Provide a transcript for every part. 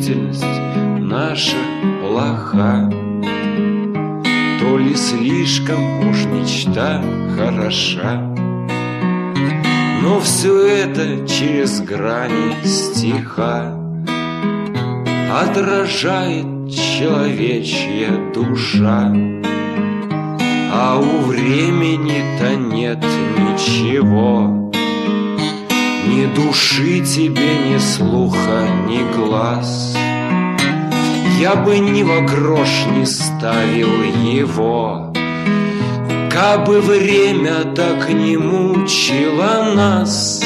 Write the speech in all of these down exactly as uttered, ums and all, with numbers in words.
действительность наша плоха, то ли слишком уж мечта хороша. Но все это через грани стиха отражает человечья душа. А у времени-то нет ничего, ни души тебе, ни слуха, ни глаз. Я бы ни во грош не ставил его, кабы время так не мучило нас.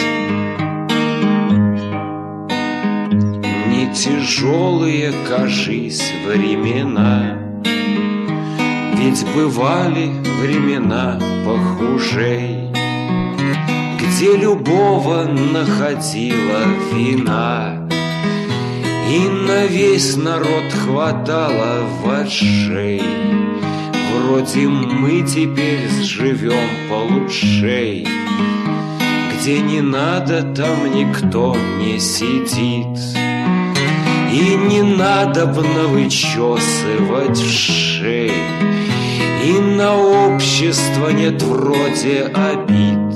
Не тяжелые, кажись, времена, ведь бывали времена похужей, где любого находила вина, и на весь народ хватало вошей. Вроде мы теперь живем получшей, где не надо, там никто не сидит, и не надо вычесывать вшей, и на общество нет вроде обид.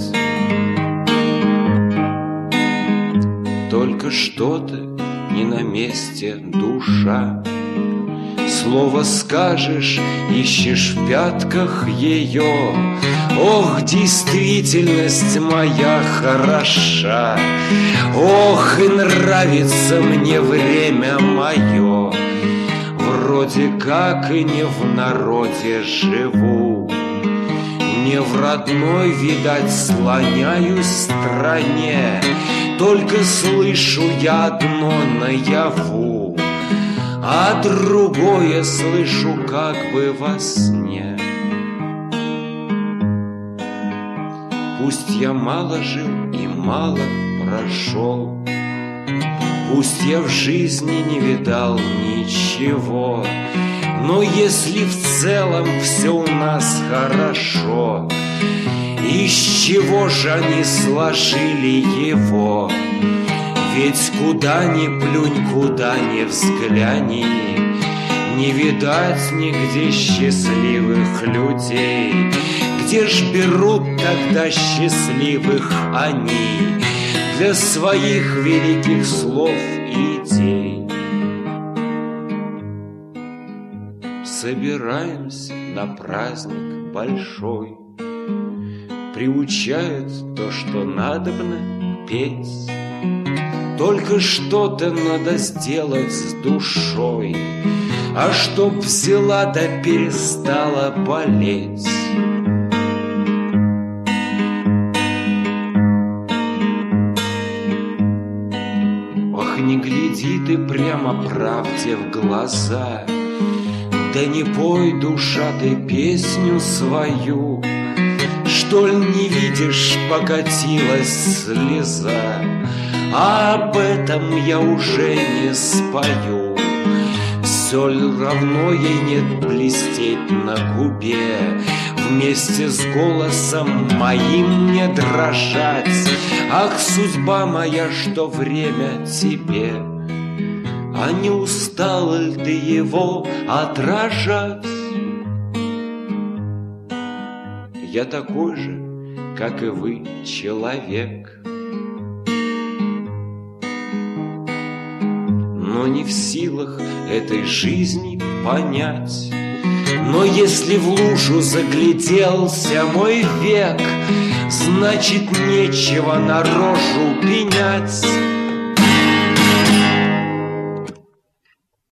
Только что-то не на месте душа, слово скажешь, ищешь в пятках ее. Ох, действительность моя хороша, ох, и нравится мне время мое. Вроде как и не в народе живу, не в родной, видать, слоняюсь стране, только слышу я одно наяву, а другое слышу как бы во сне. Пусть я мало жил и мало прошел, пусть я в жизни не видал ничего, но если в целом все у нас хорошо, из чего же они сложили его? Ведь куда ни плюнь, куда ни взгляни, не видать нигде счастливых людей. Где ж берут тогда счастливых они для своих великих слов и идей? Собираемся на праздник большой, приучают то, что надобно петь. Только что-то надо сделать с душой, а чтоб взяла да перестала болеть. Ох, не гляди ты прямо правде в глаза, да не пой, душа, ты песню свою. Что ли не видишь, покатилась слеза, а об этом я уже не спою. Все ли равно ей нет блестеть на губе, вместе с голосом моим не дрожать? Ах, судьба моя, что время тебе, а не устал ли ты его отражать? Я такой же, как и вы, человек, но не в силах этой жизни понять. Но если в лужу загляделся мой век, значит, нечего на рожу пенять.